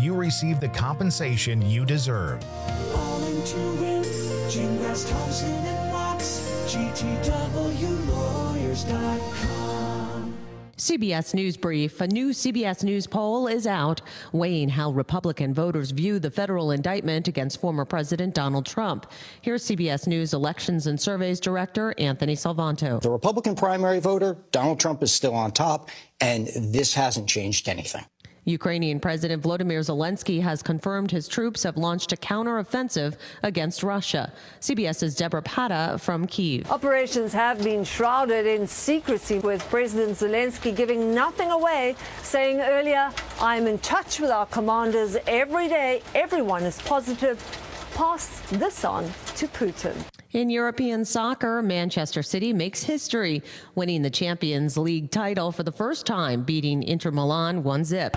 you receive the compensation you deserve. All in to win. Jim Grass, Thompson and Knox. GTWlawyers.com. CBS News Brief. A new CBS News poll is out weighing how Republican voters view the federal indictment against former President Donald Trump. Here's CBS News Elections and Surveys Director Anthony Salvanto. The Republican primary voter, Donald Trump, is still on top, and this hasn't changed anything. Ukrainian President Volodymyr Zelensky has confirmed his troops have launched a counteroffensive against Russia. CBS's Deborah Pata from Kyiv. Operations have been shrouded in secrecy, with President Zelensky giving nothing away, saying earlier, "I'm in touch with our commanders every day. Everyone is positive." Pass this on to Putin. In European soccer, Manchester City makes history, winning the Champions League title for the first time, beating Inter Milan 1-0.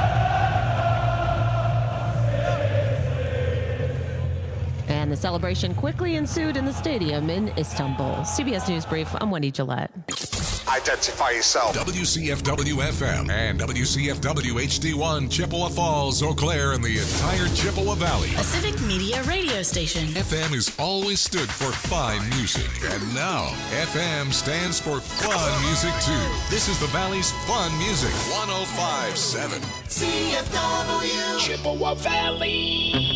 And the celebration quickly ensued in the stadium in Istanbul. CBS News Brief, I'm Wendy Gillette. Identify yourself. WCFW-FM and WCFW-HD1, Chippewa Falls, Eau Claire, and the entire Chippewa Valley. A civic media radio station. FM has always stood for fine music. And now, FM stands for fun music, too. This is the Valley's fun music. 105.7. CFW. Chippewa Valley.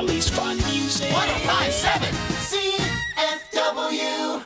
Valley's Fun Music. 105.7 CFW.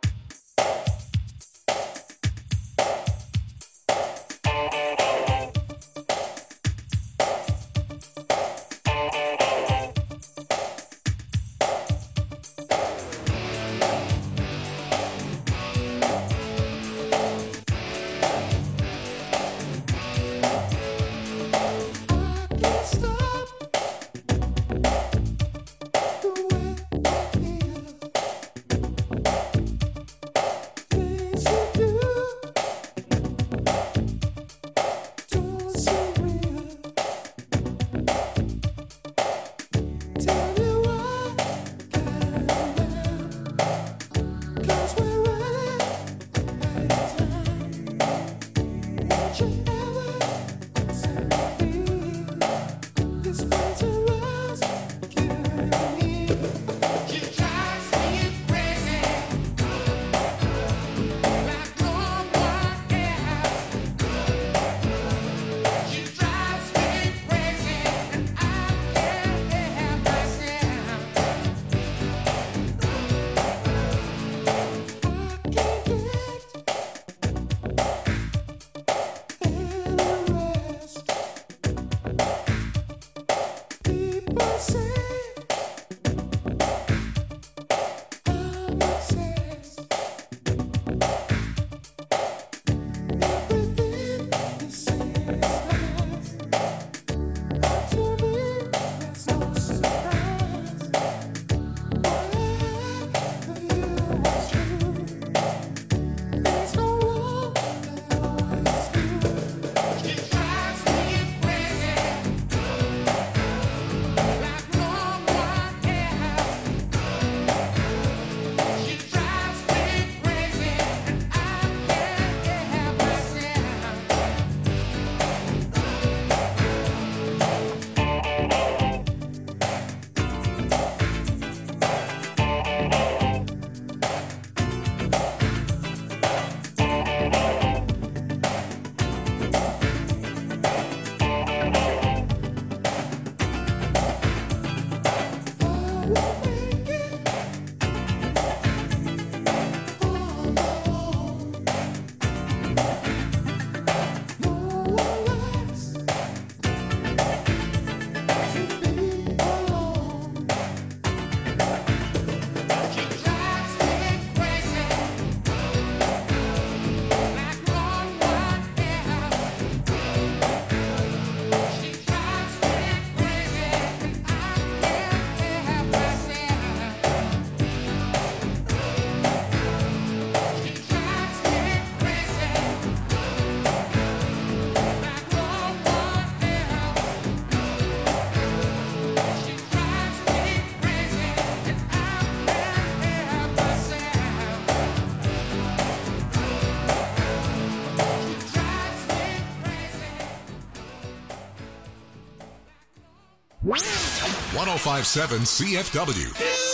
.105.7 CFW.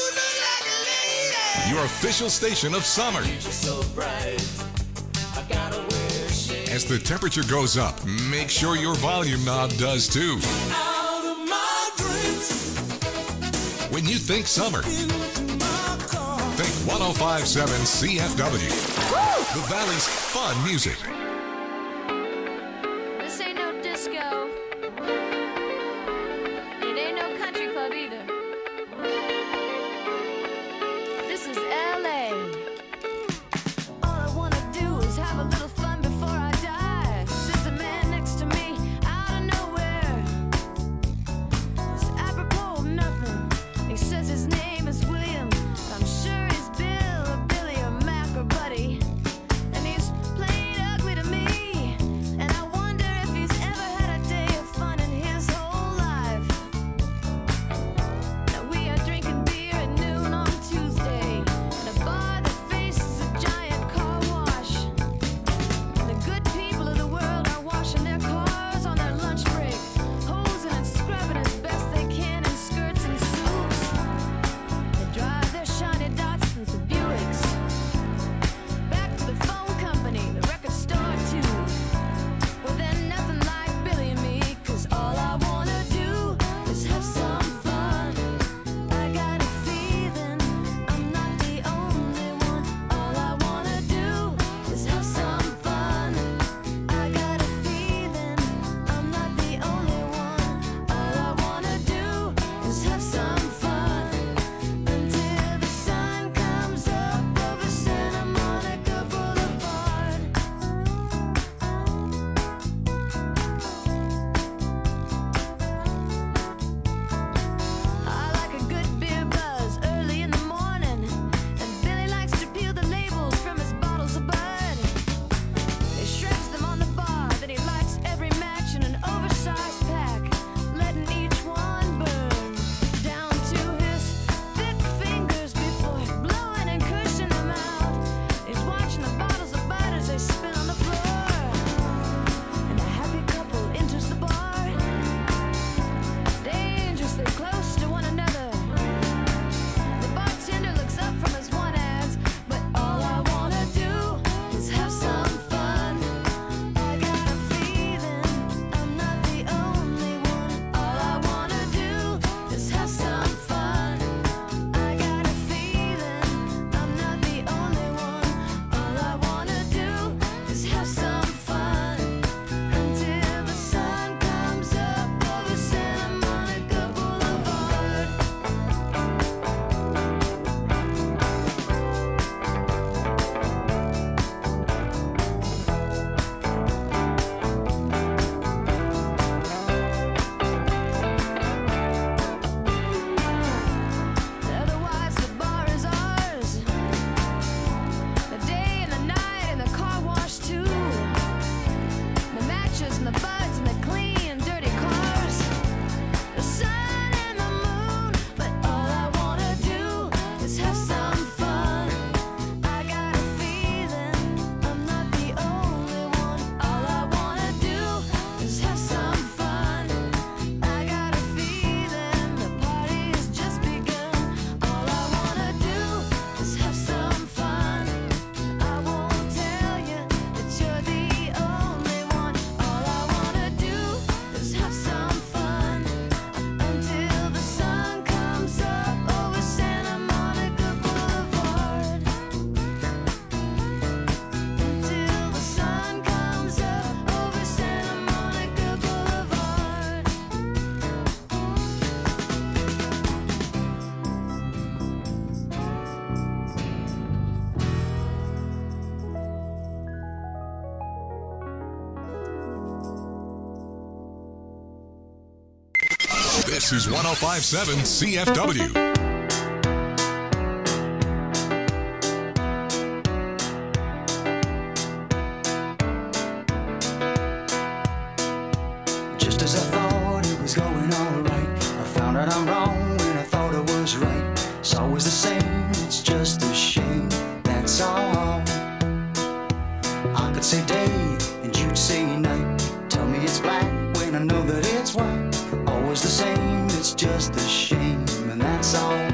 Your official station of summer. As the temperature goes up, make sure your volume knob does too. When you think summer, think 105.7 CFW. The Valley's fun music. This ain't no disco. It ain't no country club either. This is LA. All I wanna do is have a little fun before I die. Sits a man next to me out of nowhere. It's apropos of nothing. He says his name is William. I'm sure he's Bill or Billy or Mac or Buddy. And he's playing ugly to This is 105.7 CFW. Just as I thought it was going all right, I found out I'm wrong when I thought I was right. It's always the same, it's just a shame, that's all. I could say day and you'd say night. Tell me it's black when I know that it's white. Always the same, it's just a shame, and that's all.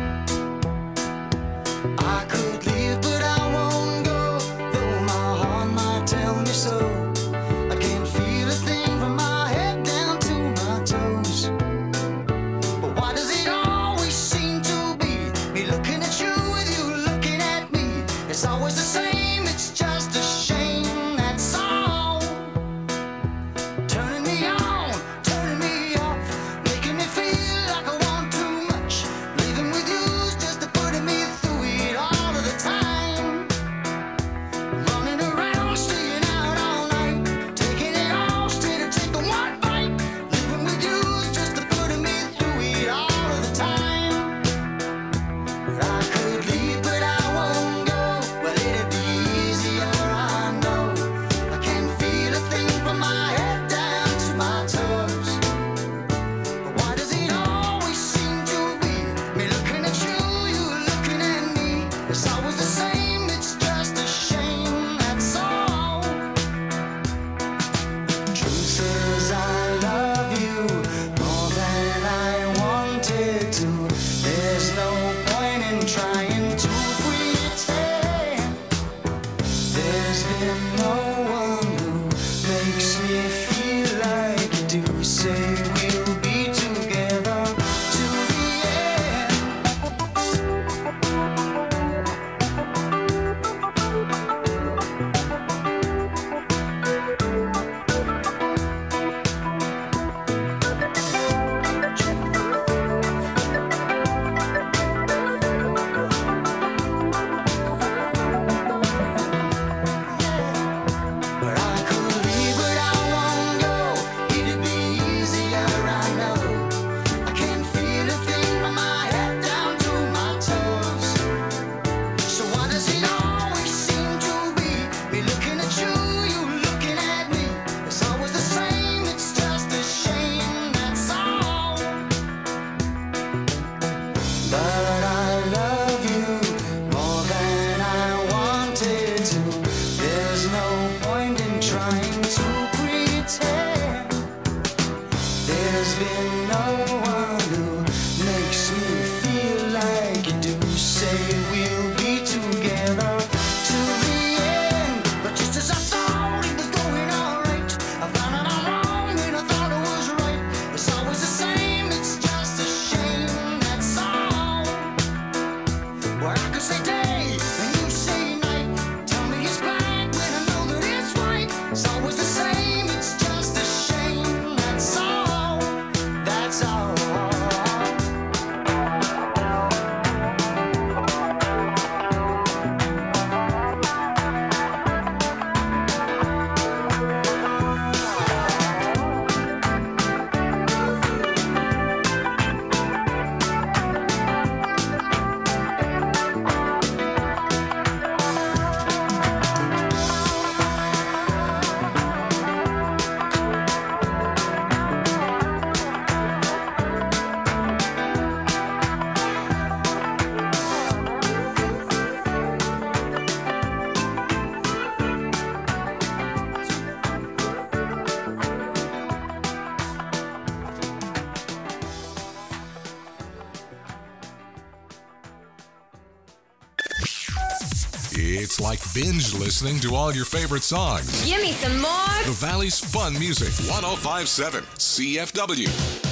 I could leave, but I won't go, though my heart might tell me so. I can't feel a thing from my head down to my toes. But why does it always seem to be me looking at you with you looking at me? It's always the same, it's just a shame, that's all. Turning me on, turning me off, making me feel like I want too much. Leaving with you's just putting me through it all of the time. Running around, staying out all night, taking it all straight or taking one bite. Living with you's just putting me through it all of the time. But I could leave, but I won't go. Well, it'd be easier, I know. I can't feel a thing from my head down to my toes. But why does it always seem to be me looking at you, you looking at me? It's always the same, it's just a shame, that's all. Truth is I love you more than I wanted to. There's no point in trying to pretend. There's been no one who makes me feel like you do. Say we'll be together to the end. But I could leave, but I won't go. It'd be easier, I know. I can't feel a thing from my head down to my toes. So why does it always seem to be me looking at you, you looking at me? It's always the same, it's just a shame, that's all. But I love you more than I wanted to. There's no point in trying to pretend. There's been no one who makes me feel like you do. Say we'll be together to the end. But just as I thought it was going all right, I found out I'm wrong when I thought it was right. It's always the same, it's just a shame, that's all. Well, I could say day and you say night. Tell me it's black when I know that it's white. It's always the same, it's just a shame, that's all. That's all. It's like binge listening to all your favorite songs. Give me some more. The Valley's Fun Music, 105.7 CFW.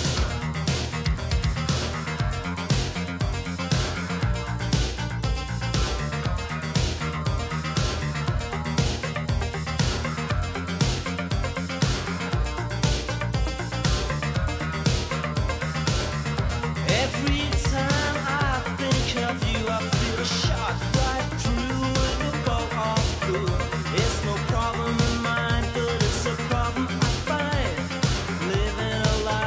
Every time I think of you, I feel a shot right through with a bow of blue. It's no problem in mine, but it's a problem I find. Living a life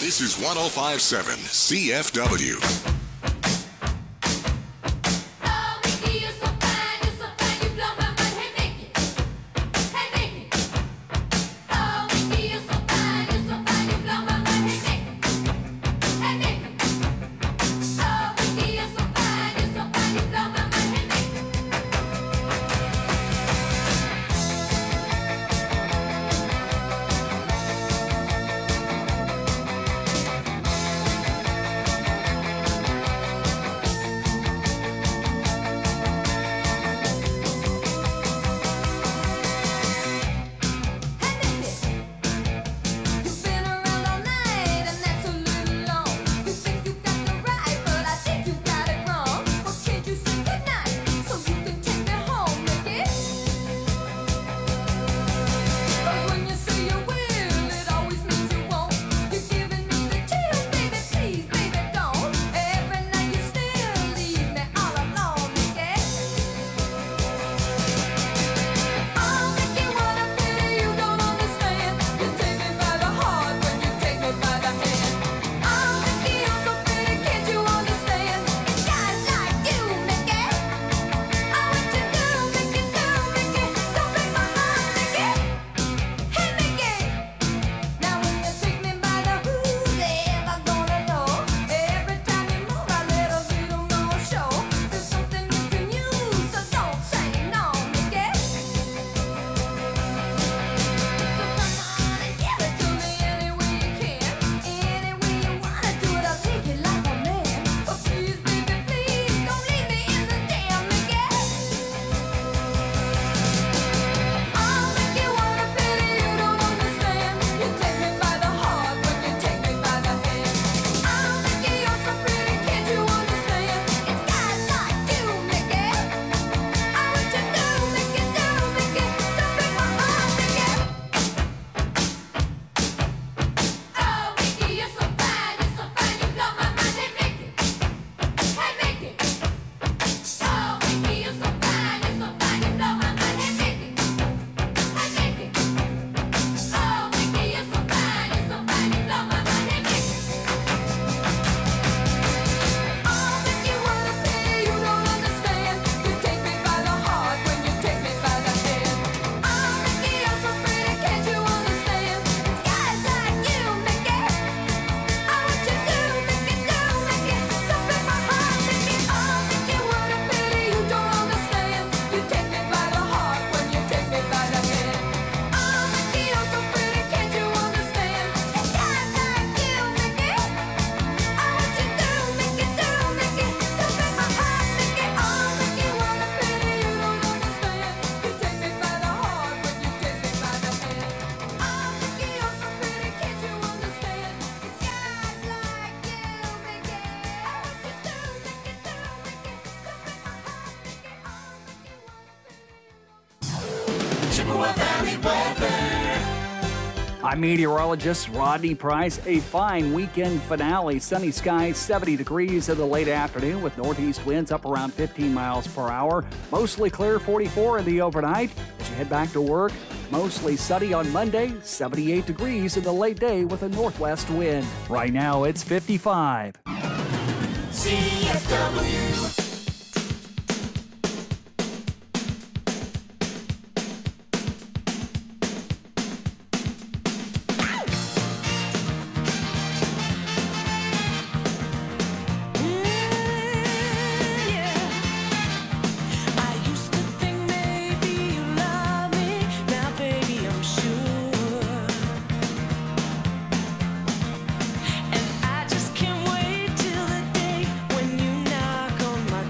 This is 105.7 CFW. I'm meteorologist Rodney Price. A fine weekend finale. Sunny skies, 70 degrees in the late afternoon with northeast winds up around 15 miles per hour. Mostly clear, 44 in the overnight. As you head back to work, mostly sunny on Monday, 78 degrees in the late day with a northwest wind. Right now, it's 55. CFW. And I just can't wait till the day when you knock on my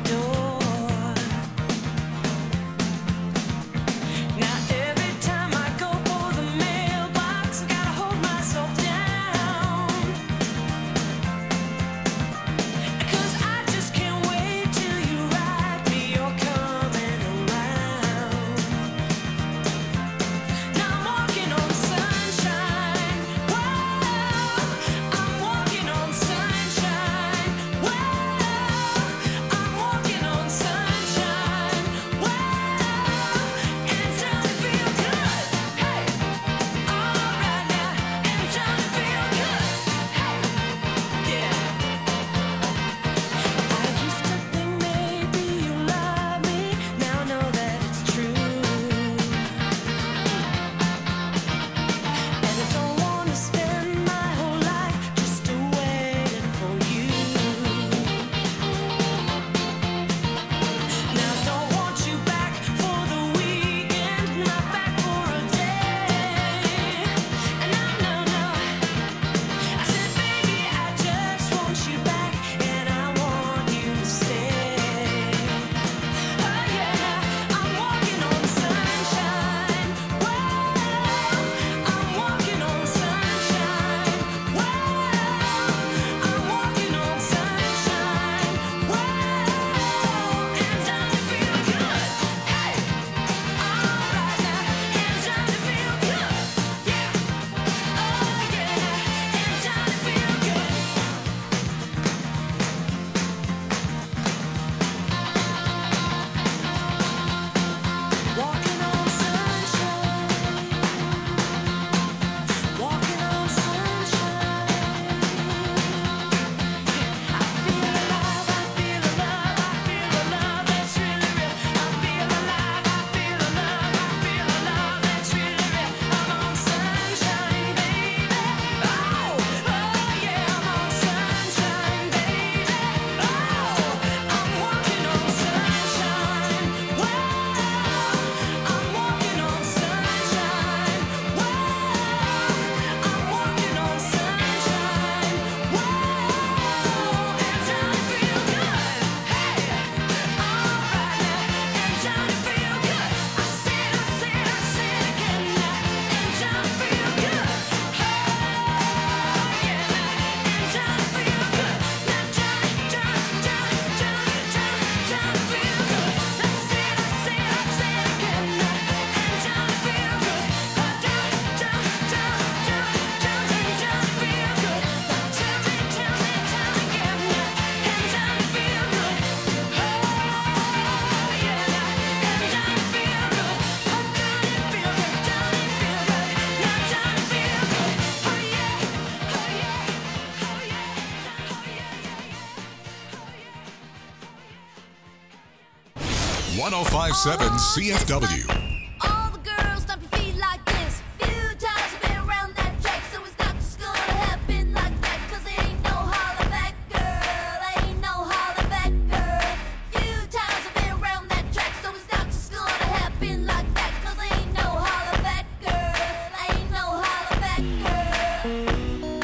1057 CFW. All the girls stomp your feet like this. Few times I've been around that track, so it's not just gonna happen like that. 'Cause there ain't no holler back, girl. Ain't no holler back, girl. Few times I've been around that track, so it's not just gonna happen like that. 'Cause there ain't no holler back, girl. Ain't no holler back, girl.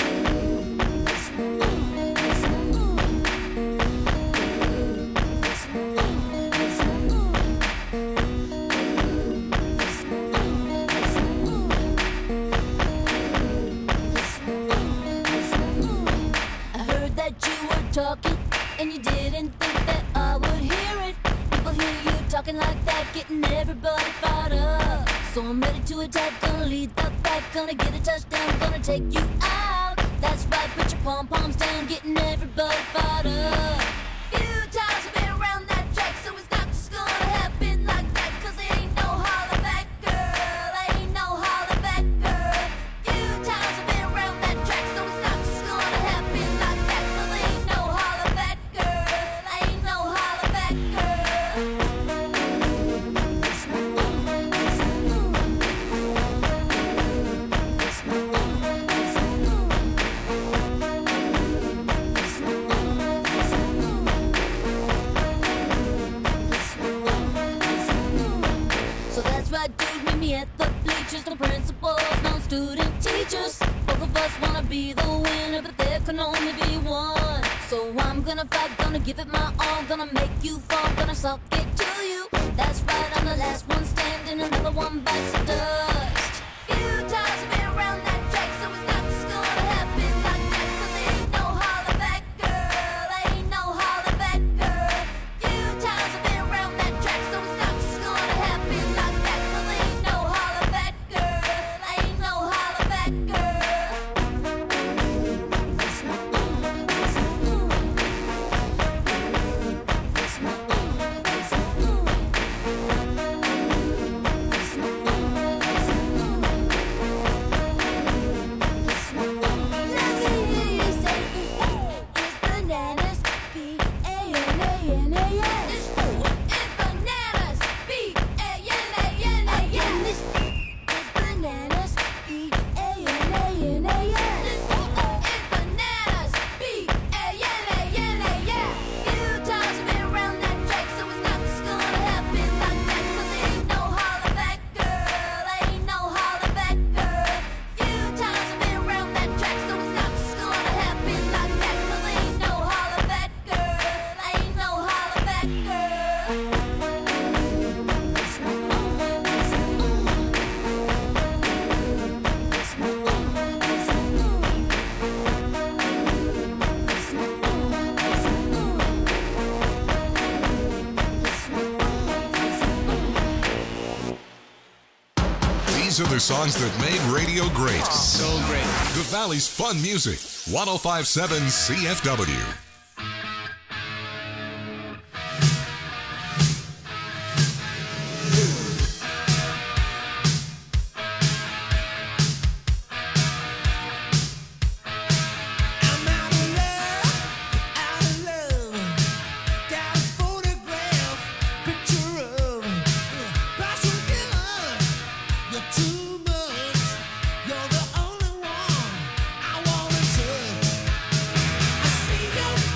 I heard that you were talking, and you didn't think that I would hear it. People hear you talking like that, getting everybody fired up. So I'm ready to attack, gonna lead the pack, gonna get a touchdown, gonna take you out. That's right, put your pom-poms down, getting everybody fired up. Few times I've been around that track, so it's not just gonna happen like that. 'Cause there ain't no holler back, girl. Ain't no holler back, girl. Few times I've been around that track, so it's not just gonna happen like that. 'Cause there ain't no holler back, girl. Ain't no holler back, So that's right, dude, meet me at the bleachers. No principals, no student teachers. Both of us wanna be the winner, but there can only be one. So I'm gonna fight, gonna give it my all, gonna make you fall, gonna suck it to you. That's right, I'm the last one standing, another one bites the dust. Few times I've been around that track, so it's not just gonna happen like that. 'Cause there ain't no holler back, girl. Ain't no holler back, girl. Few times I've been around that track, so it's not just gonna happen like that. 'Cause there ain't no holler back, girl. Ain't no holler back, bananas, B-A-N-A-N-A-S. It's bananas, B-A-N-A-N-A-S. It's bananas, B-A-N-A-N-A-S. It's bananas, B-A-N-A-N-A-S. Few times I've been around that track, so it's not just gonna happen like that. 'Cause there ain't no holler back, girl. Ain't no holler back, girl. Few times I've been around that track, so it's not just gonna happen like that. 'Cause there ain't no holler back, girl. Ain't no holler back, These are the songs that made radio great. So great. The Valley's fun music. 1057 CFW. You're the only one I wanna touch. I see your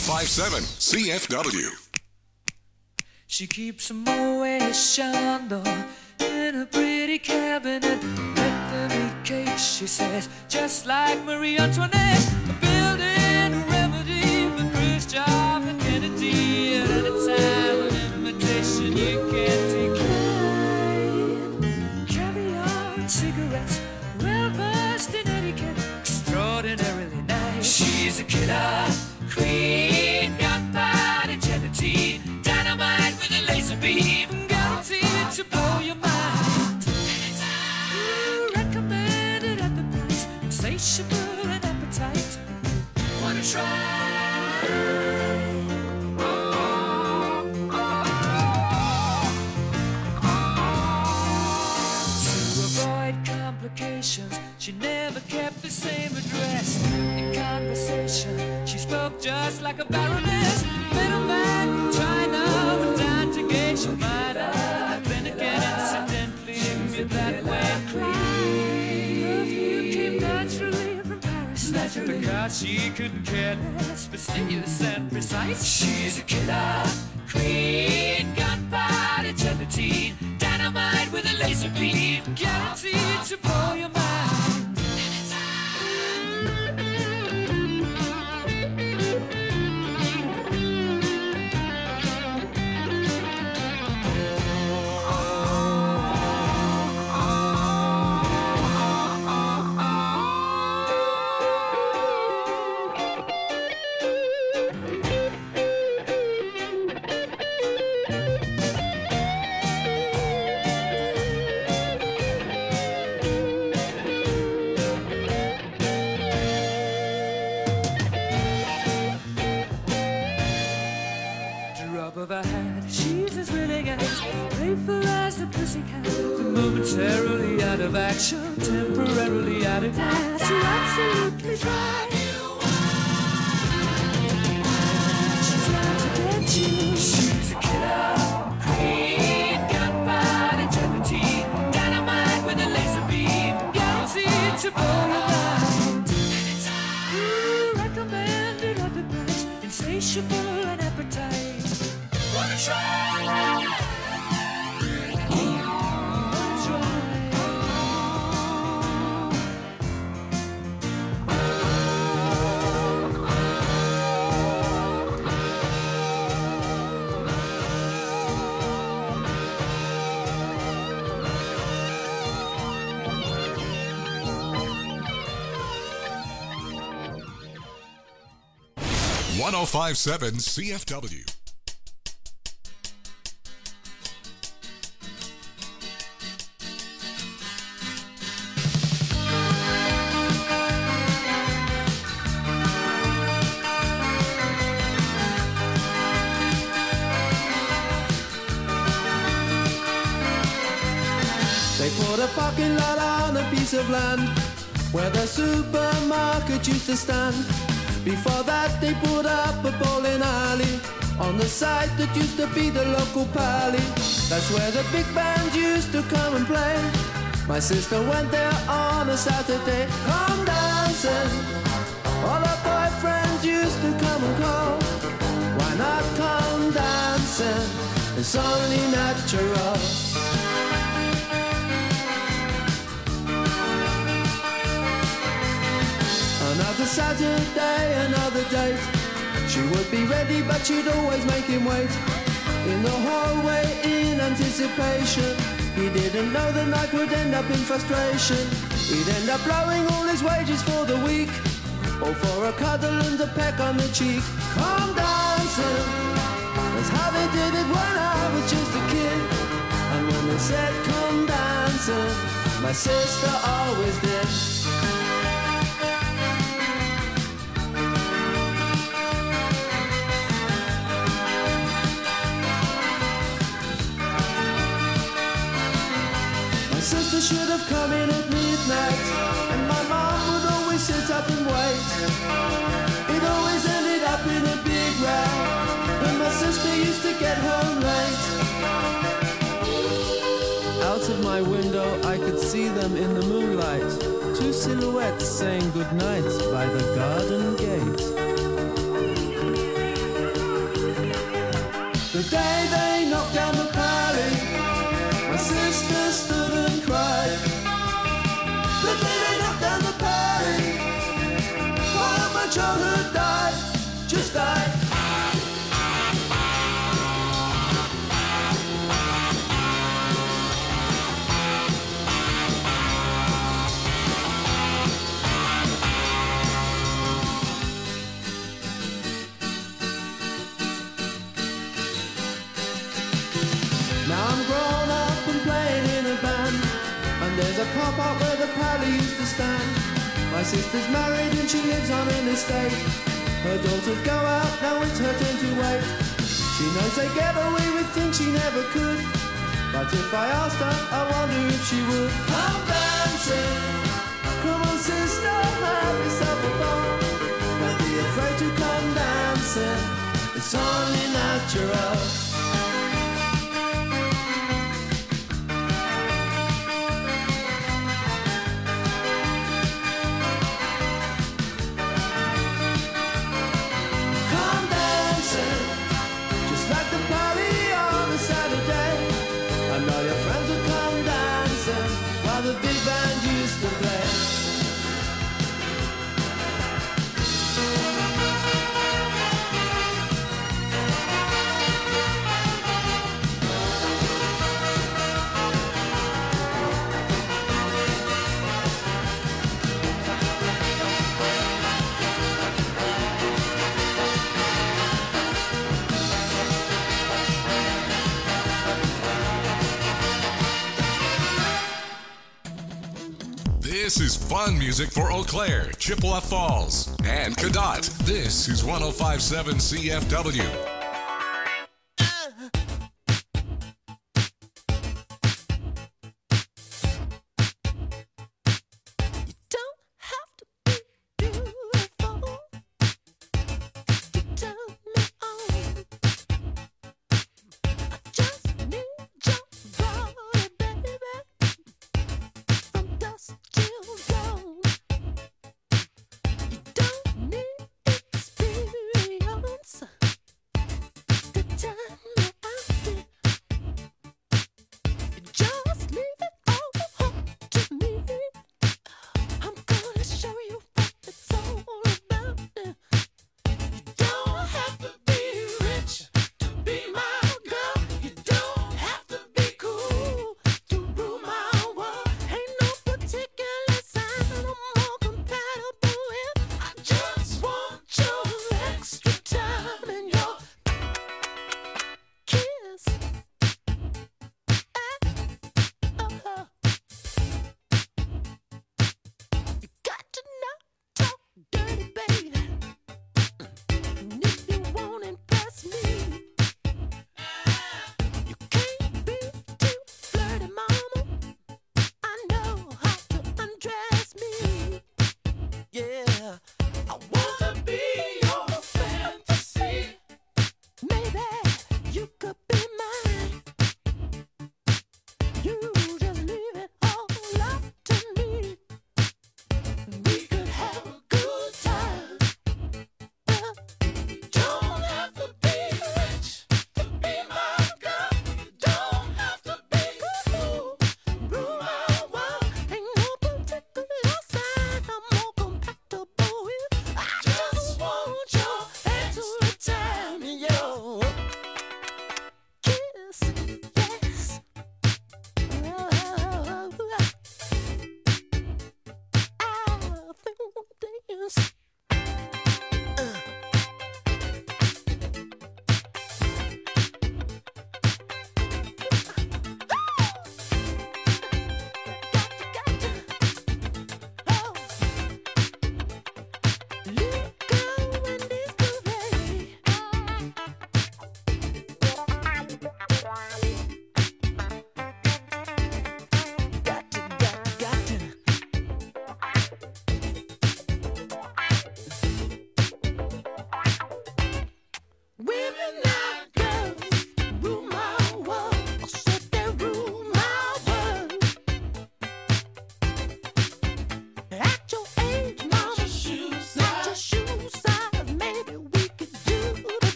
1057 CFW. She keeps a Moet Chandon in a pretty cabinet. Let them eat cake, she says, just like Marie Antoinette. Building a remedy for Khrushchev and Kennedy. At any time, an invitation you can't decline. Caviar and cigarettes, well versed in etiquette, extraordinarily nice. She's a killer queen, gunpowder gelatine, dynamite with a laser beam, guaranteed to blow your mind. Recommended at the price, insatiable and appetite. Wanna try? To avoid complications, she never kept the same address. In conversation, she spoke just like a baroness. Middleman from China, but down to gay, she might have been again incidentally with that way. Perfume came naturally from Paris, because she couldn't care less, fastidious and precise. She's a killer queen, gunpowder gelatine, dynamite with a laser beam, guaranteed to blow your mind. Of her hat, she's as willing as playful as the pussycat. Momentarily out of action, temporarily out of gas. You're absolutely dry. She's out to get you. She's a killer queen, gunpowder gelatine, dynamite with a laser beam, guaranteed to blow your mind. Recommended at the price, insatiable and appetite. Wanna try? .1057 CFW. They put a parking lot on a piece of land where the supermarket used to stand. Before that they put up a bowling alley on the site that used to be the local pally. That's where the big band used to come and play. My sister went there on a Saturday. Come dancing, all her boyfriends used to come and call. Why not come dancing? It's only natural. Another Saturday, another date. She would be ready, but she'd always make him wait in the hallway in anticipation. He didn't know the night would end up in frustration. He'd end up blowing all his wages for the week, all for a cuddle and a peck on the cheek. Come dancing, that's how they did it when I was just a kid. And when they said come dancing, my sister always did. Sister should have come in at midnight, and my mom would always sit up and wait. It always ended up in a big row when my sister used to get home late. Out of my window I could see them in the moonlight, two silhouettes saying goodnight by the garden gate. childhood died, just died. Now I'm grown up and playing in a band, and there's a car park where the pally used to stand. My sister's married and she lives on an estate. Her daughters go out, now it's her turn to wait. She knows together we would think she never could, but if I asked her, I wonder if she would. Come dancing, come on sister, have yourself a ball. Don't be afraid to come dancing, it's only natural. The big band used to play. This is fun music for Eau Claire, Chippewa Falls, and Cadott. This is 105.7 CFW.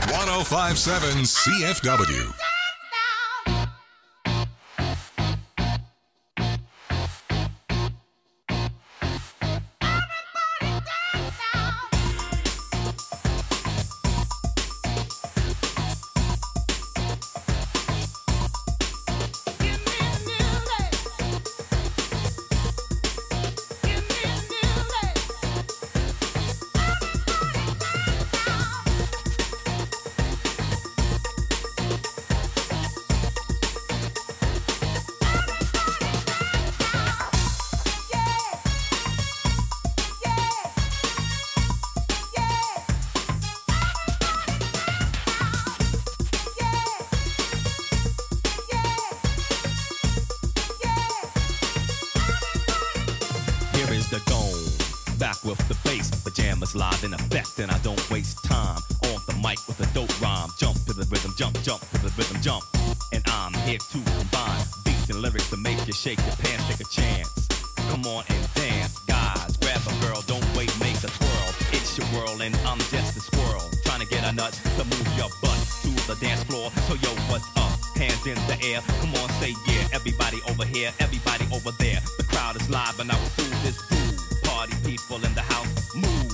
105.7 CFW. Live in effect, and I don't waste time on the mic with a dope rhyme. Jump to the rhythm, jump to the rhythm, jump. And I'm here to combine beats and lyrics to make you shake your pants, take a chance. Come on and dance, guys. Grab a girl, don't wait, make a twirl. It's your world, and I'm just a squirrel trying to get a nut to move your butt to the dance floor. So yo, what's up? Hands in the air, come on, say yeah. Everybody over here, everybody over there. The crowd is live, and I will soothe this groove. Party people in the house, move.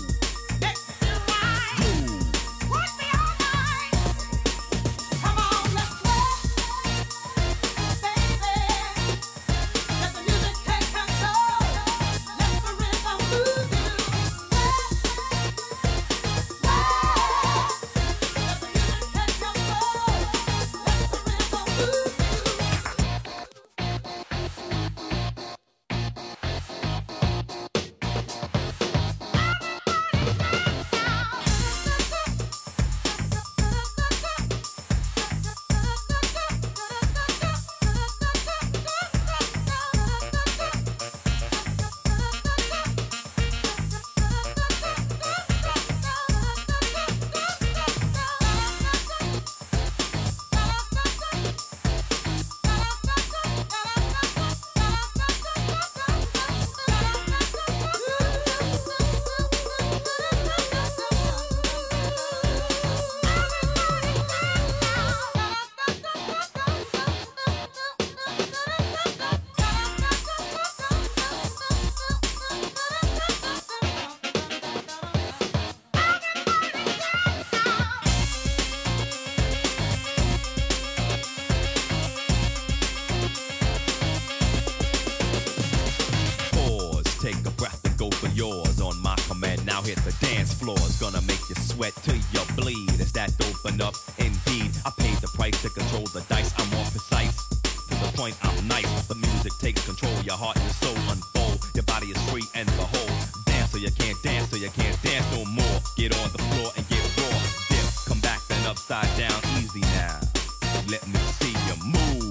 Yours on my command. Now hit the dance floor. It's gonna make you sweat till you bleed. Is that open up? Indeed, I paid the price to control the dice. I'm more precise. To the point, I'm nice. The music takes control. Your heart and your soul unfold. Your body is free and behold. Dance so you can't dance, so you can't dance no more. Get on the floor and get raw. Dip, come back then upside down. Easy now. Let me see you move.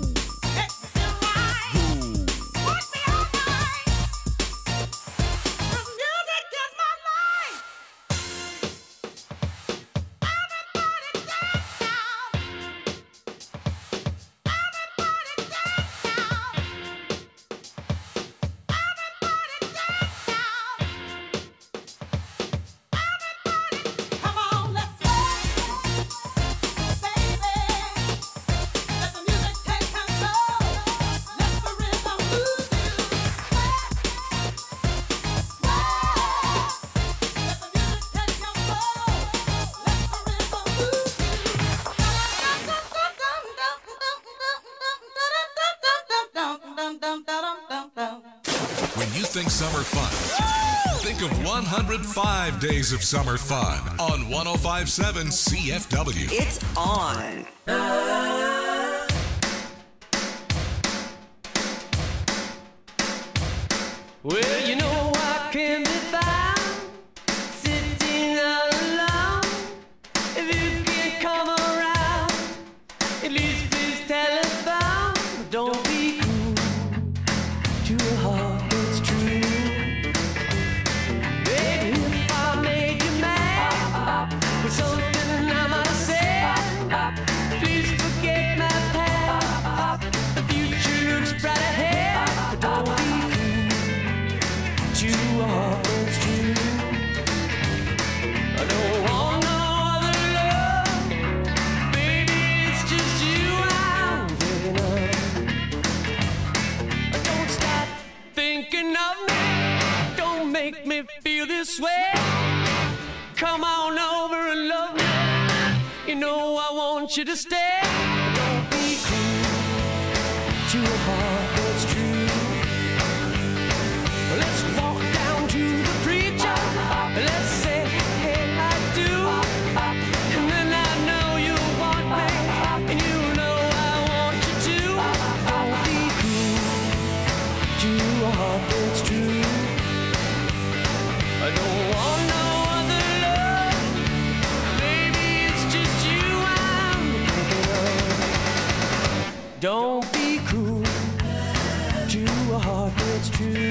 Think summer fun. Think of 105 days of summer fun on 105.7 CFW. It's on. Well, you know I can be found sitting all alone. If you can't come around, at least please telephone. Don't be cool to a heart. Something I might say, please forget Come on over and love me. You know I want you to stay. Don't be cruel to a heart that's true. Let's walk down to the preacher. Let's say, hey, I do. And then I know you want me, and you know I want you to. Don't be cruel to a heart that's true. I don't want no other love. Maybe it's just you I'm thinking of. Don't be cruel to a heart that's true.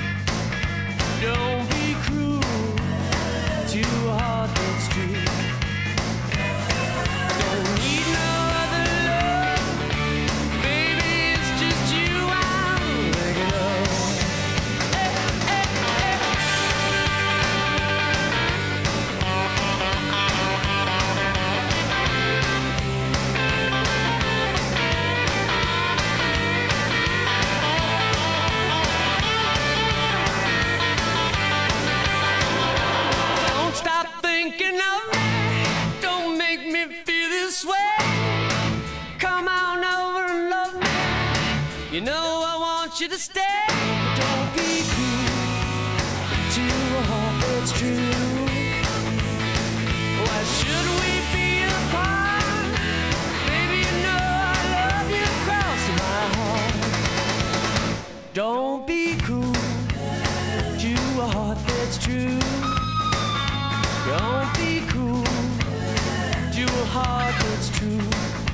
Don't be cruel to a heart that's true. I don't need no other love. Baby, it's just you I'm thinking of. Don't stop thinking of me. Don't make me feel this way. Come on over and love me. You know I want you to stay. Don't be cruel to a heart that's true. Why should we be apart? Baby, you know I love you across my heart. Don't be cruel to a heart that's true. Don't be cruel to a heart that's true.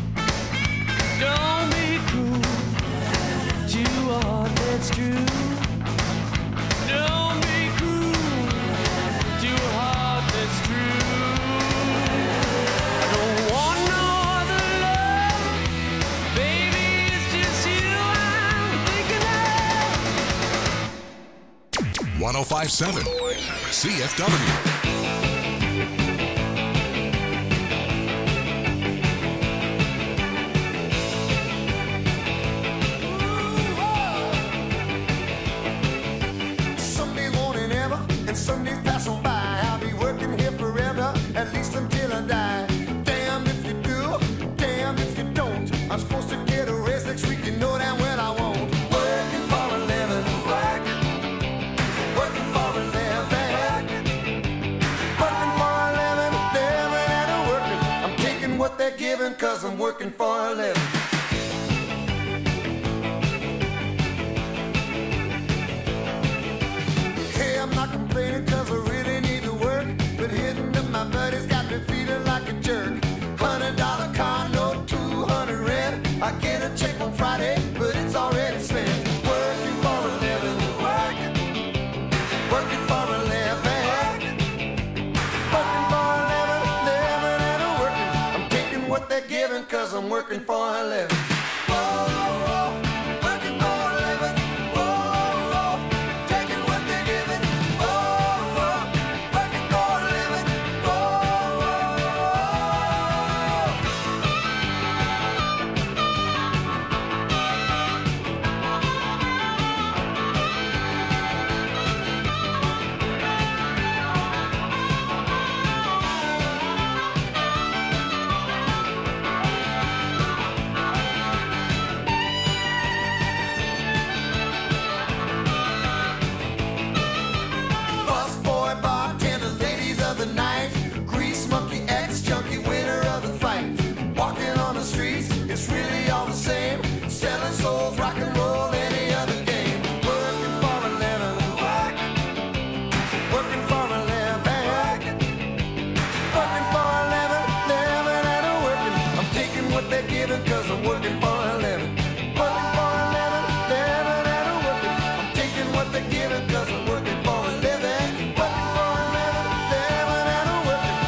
Don't be cruel to a heart that's true. Don't be cruel to a heart that's true. I don't want no other love. Baby, it's just you I'm thinking of. 1057 CFW. Someday won't it ever, and somedays pass on by. I'll be working here forever, at least until I die. Damn if you do, damn if you don't. I'm supposed to get a raise next week, you know damn well I won't. Working for a living, working for a living, working for a living, living and a working. I'm taking what they're giving, cause I'm working for a living. Hey, I'm not complaining cause I really need to work, but hitting up my buddies got me feeling like a jerk. $100 car note, 200 rent. I get a check on Friday, but it's already spent. Working for a living, working for a living, working for a living, living and a working. I'm taking what they're giving cause I'm working for a living. Working for a living. Taking what they're giving. Working for a living. Busboy, bartender, ladies of the night, grease monkey, ex-junkie, winner of the fight. Walking on the streets, it's really all the same. Selling souls, rock and roll, any other game. Working for a living, working for a living, working for a living, living and a working. I'm taking what they're giving cause I'm working for a living. Working for a living, living and a working. I'm taking what they're giving cause I'm working for a living. Working for a living, living and a working.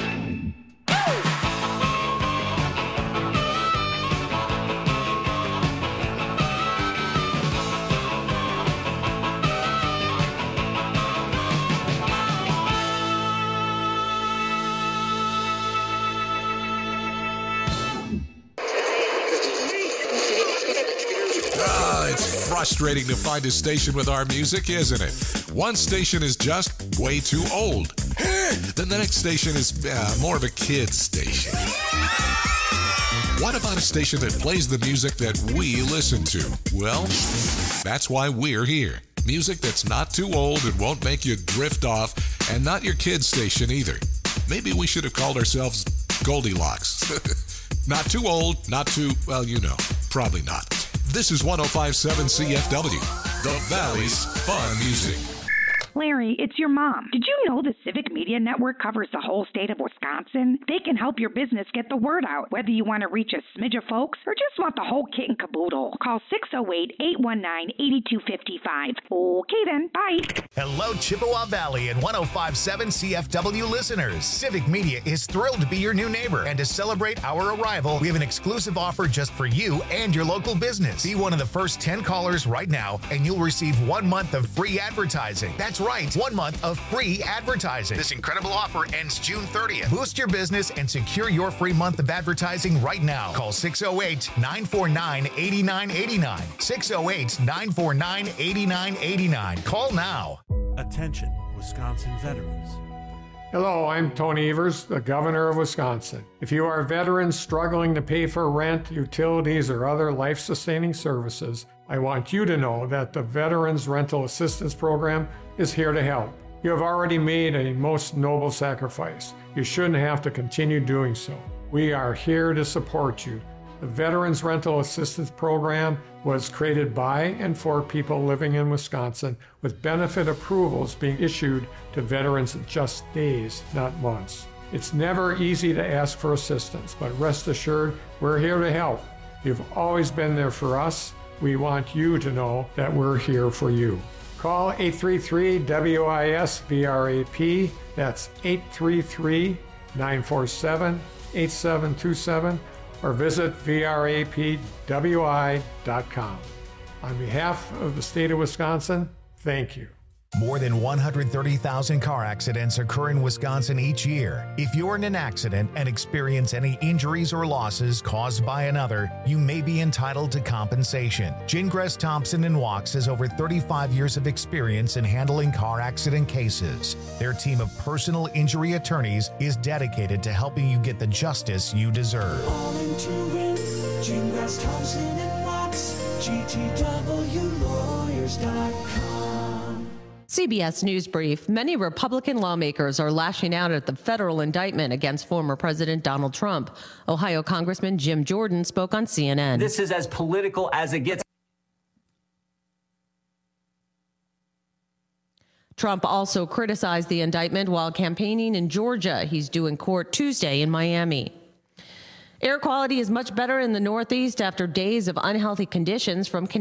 It's frustrating to find a station with our music, isn't it? One station is just way too old. Hit! then the next station is more of a kid's station. What about a station that plays the music that we listen to? Well, that's why we're here. Music that's not too old and won't make you drift off, and not your kid's station either. Maybe we should have called ourselves Goldilocks. Not too old, not too, well, you know, probably not. This is 105.7 CFW, the Valley's Fun Music. Larry, it's your mom. Did you know the Civic Media Network covers the whole state of Wisconsin? They can help your business get the word out, whether you want to reach a smidge of folks or just want the whole kit and caboodle. Call 608-819-8255. Okay then, bye. Hello, Chippewa Valley and 105.7 CFW listeners. Civic Media is thrilled to be your new neighbor. And to celebrate our arrival, we have an exclusive offer just for you and your local business. Be one of the first 10 callers right now, and you'll receive 1 month of free advertising. That's right, 1 month of free advertising. This incredible offer ends June 30th. Boost your business and secure your free month of advertising right now. Call 608-949-8989. 608-949-8989. Call now. Attention, Wisconsin veterans. Hello, I'm Tony Evers, the Governor of Wisconsin. If you are veterans struggling to pay for rent, utilities, or other life-sustaining services, I want you to know that the Veterans Rental Assistance Program is here to help. You have already made a most noble sacrifice. You shouldn't have to continue doing so. We are here to support you. The Veterans Rental Assistance Program was created by and for people living in Wisconsin, with benefit approvals being issued to veterans in just days, not months. It's never easy to ask for assistance, but rest assured, we're here to help. You've always been there for us. We want you to know that we're here for you. Call 833-WIS-VRAP. That's 833-947-8727. Or visit vrapwi.com. On behalf of the state of Wisconsin, thank you. More than 130,000 car accidents occur in Wisconsin each year. If you're in an accident and experience any injuries or losses caused by another, you may be entitled to compensation. Gingras Thompson & Walks has over 35 years of experience in handling car accident cases. Their team of personal injury attorneys is dedicated to helping you get the justice you deserve. All into it, Gingras Thompson & Walks, GTWlawyers.com. CBS News Brief. Many Republican lawmakers are lashing out at the federal indictment against former President Donald Trump. Ohio Congressman Jim Jordan spoke on CNN. This is as political as it gets. Trump also criticized the indictment while campaigning in Georgia. He's due in court Tuesday in Miami. Air quality is much better in the Northeast after days of unhealthy conditions from